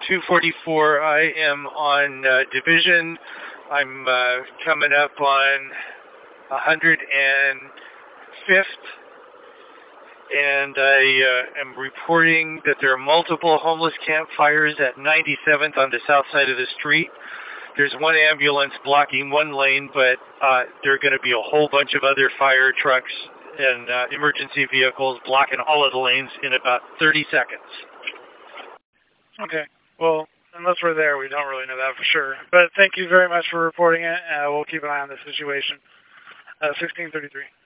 244. I am on Division. I'm coming up on 105th, and I am reporting that there are multiple homeless campfires at 97th on the south side of the street. There's one ambulance blocking one lane, but there are going to be a whole bunch of other fire trucks and emergency vehicles blocking all of the lanes in about 30 seconds. Okay. Well, unless we're there, we don't really know that for sure. But thank you very much for reporting it. We'll keep an eye on the situation. 1633.